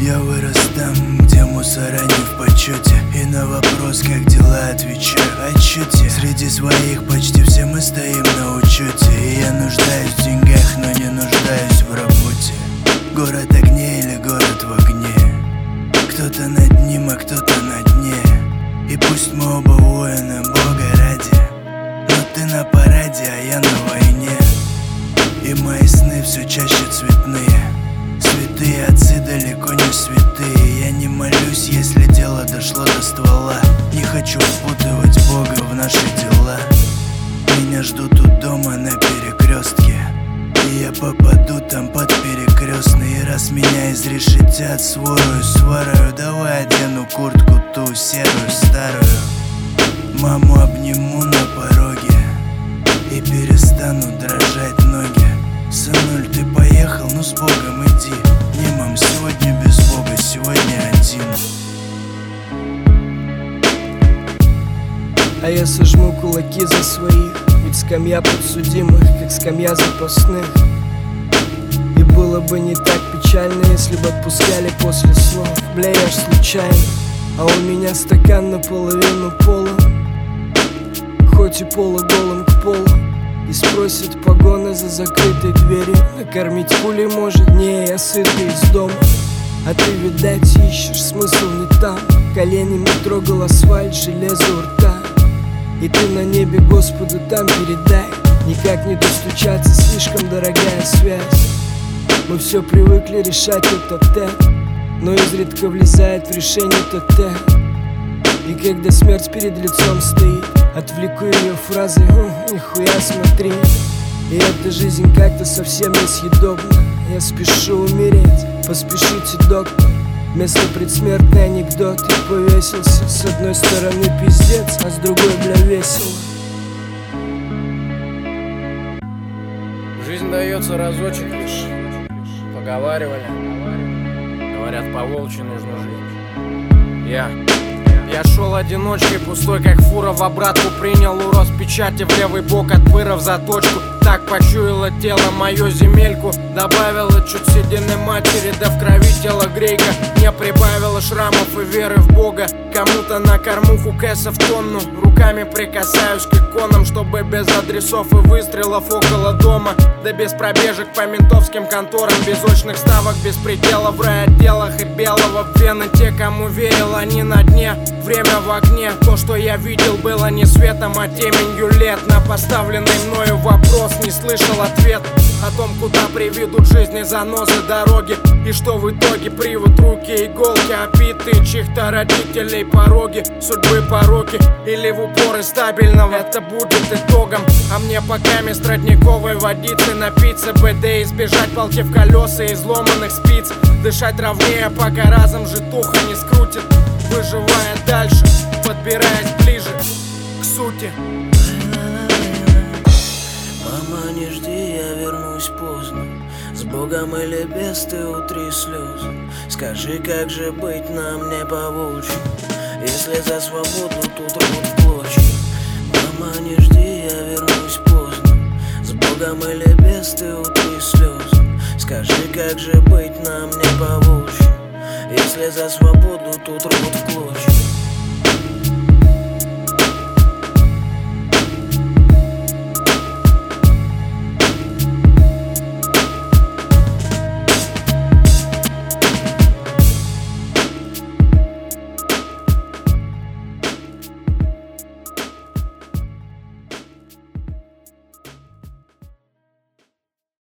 Я вырос там, где мусора не в почете, и на вопрос, как дела, отвечаю отчете. Среди своих почти все мы стоим на учете, и я нуждаюсь в деньгах, но не нуждаюсь в работе. Город огней или город в огне, кто-то над ним, а кто-то на дне. И пусть мы оба воины Бога ради, но ты на параде, а я на войне. И мои сны все чаще цветные. Святые отцы далеко не святые. Я не молюсь, если дело дошло до ствола. Не хочу впутывать Бога в наши дела. Меня ждут у дома на перекрестке, и я попаду там под перекрестный. И раз меня изрешетят сворою сварою, давай одену куртку ту серую старую. Маму обниму на пороге и перестану дрожать ноги. Сынуль, ты поехал, ну с Богом иди. Не, мам, сегодня без Бога, сегодня один. А я сожму кулаки за своих, ведь скамья подсудимых, как скамья запасных. И было бы не так печально, если бы отпускали после слов. Бля, я ж случайно, а у меня стакан наполовину полон, хоть и полуголым к полу. И спросит погоны за закрытой дверью, накормить пулей может. Не, я сытый из дома, а ты, видать, ищешь смысл не там. Коленями трогал асфальт, железо у рта. И ты на небе Господу там передай. Никак не достучаться, слишком дорогая связь. Мы все привыкли решать тет-а-тет, но изредка влезает в решение ТТ. И когда смерть перед лицом стоит, отвлеку ее фразой: нихуя смотри. И эта жизнь как-то совсем несъедобна. Я спешу умереть, поспешите, доктор. Вместо предсмертный анекдот. Я повесился, с одной стороны пиздец, а с другой, бля, весело. Жизнь дается разочек лишь. Поговаривали, говорят, по волчьи нужно жить. Я шел одиночкой, пустой как фура, в обратку принял урос печати в левый бок от пыра в заточку. Так почуяло тело мою земельку, добавило чуть седины матери, да в крови тело грейка. Не прибавило шрамов и веры в Бога. Кому-то на кормуху кэса в тонну. Руками прикасаюсь к иконам, чтобы без адресов и выстрелов около дома. Да без пробежек по ментовским конторам, без очных ставок, без предела в райотделах и белого в вены. Те, кому верил, они на дне. Время в окне, то, что я видел, было не светом, а теменью лет. На поставленный мною вопрос не слышал ответ о том, куда приведут жизни занозы дороги. И что в итоге привод, руки, иголки, опитые чьих-то родителей пороги, судьбы пороки или в упоры стабильного. Это будет итогом, а мне пока мест родниковой водицы напиться, БД, избежать палки в колеса и изломанных спиц. Дышать ровнее, пока разом житуха не скрутит, выживая дальше, подбираясь ближе к сути. Мама, не жди, я вернусь поздно. С Богом или без, ты утри слезы. Скажи, как же быть нам не по-волчьи, если за свободу тут рвут в клочья. Мама, не жди, я вернусь поздно. С Богом или без, ты утри слезы. Скажи, как же быть нам не по-волчьи, если за свободу тут рвут в клочья.